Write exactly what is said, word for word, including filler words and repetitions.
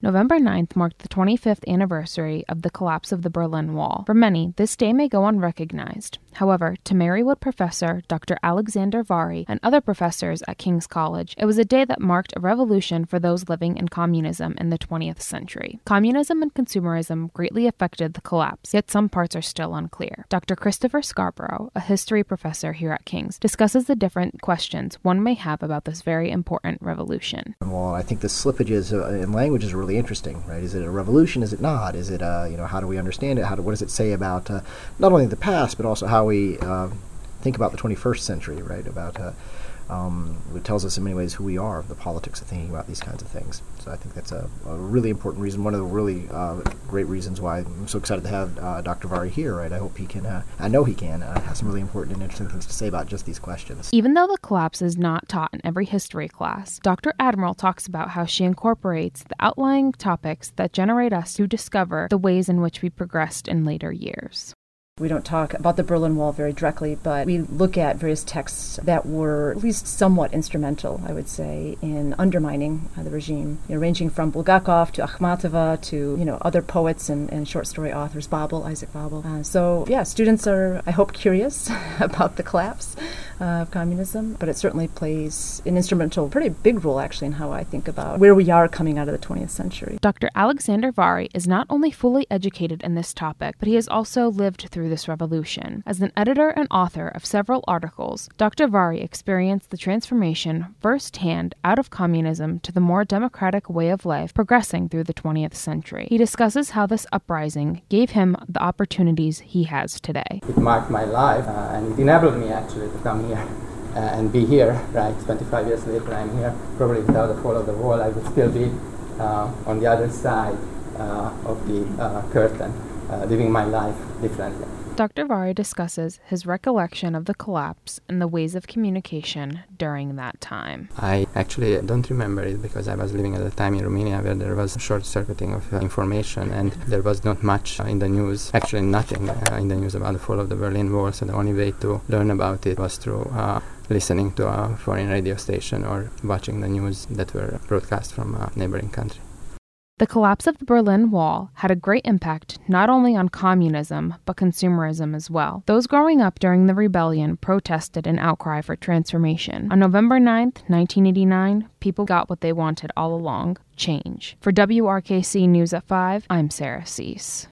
November ninth marked the twenty-fifth anniversary of the collapse of the Berlin Wall. For many, this day may go unrecognized. However, to Marywood professor Doctor Alexander Varry and other professors at King's College, it was a day that marked a revolution for those living in communism in the twentieth century. Communism and consumerism greatly affected the collapse, yet some parts are still unclear. Doctor Christopher Scarborough, a history professor here at King's, discusses the different questions one may have about this very important revolution. Well, I think the slippages in language is really interesting, right? Is it a revolution? Is it not? Is it, uh, you know, how do we understand it? How do, what does it say about uh, not only the past, but also how we uh, think about the twenty-first century, right? About uh, um, it tells us in many ways who we are, the politics of thinking about these kinds of things. So I think that's a, a really important reason, one of the really uh, great reasons why I'm so excited to have uh, Doctor Varry here, right? I hope he can, uh, I know he can, uh, have some really important and interesting things to say about just these questions. Even though the collapse is not taught in every history class, Doctor Admiral talks about how she incorporates the outlying topics that generate us to discover the ways in which we progressed in later years. We don't talk about the Berlin Wall very directly, but we look at various texts that were at least somewhat instrumental, I would say, in undermining uh, the regime, you know, ranging from Bulgakov to Akhmatova to, you know, other poets and, and short story authors, Babel, Isaac Babel. Uh, so, yeah, students are, I hope, curious about the collapse uh, of communism, but it certainly plays an instrumental, pretty big role, actually, in how I think about where we are coming out of the twentieth century. Doctor Alexander Varry is not only fully educated in this topic, but he has also lived through this revolution. As an editor and author of several articles, Doctor Varry experienced the transformation firsthand out of communism to the more democratic way of life progressing through the twentieth century. He discusses how this uprising gave him the opportunities he has today. It marked my life uh, and it enabled me actually to come here uh, and be here, right? twenty-five years later I'm here. Probably without the fall of the wall I would still be uh, on the other side uh, of the uh, curtain, uh, living my life differently. Doctor Varry discusses his recollection of the collapse and the ways of communication during that time. I actually don't remember it because I was living at the time in Romania where there was short-circuiting of uh, information and there was not much uh, in the news, actually nothing uh, in the news about the fall of the Berlin Wall, so the only way to learn about it was through uh, listening to a foreign radio station or watching the news that were broadcast from a neighboring country. The collapse of the Berlin Wall had a great impact not only on communism, but consumerism as well. Those growing up during the rebellion protested an outcry for transformation. On November ninth, nineteen eighty-nine, people got what they wanted all along, change. For W R K C News at five, I'm Sarah Cease.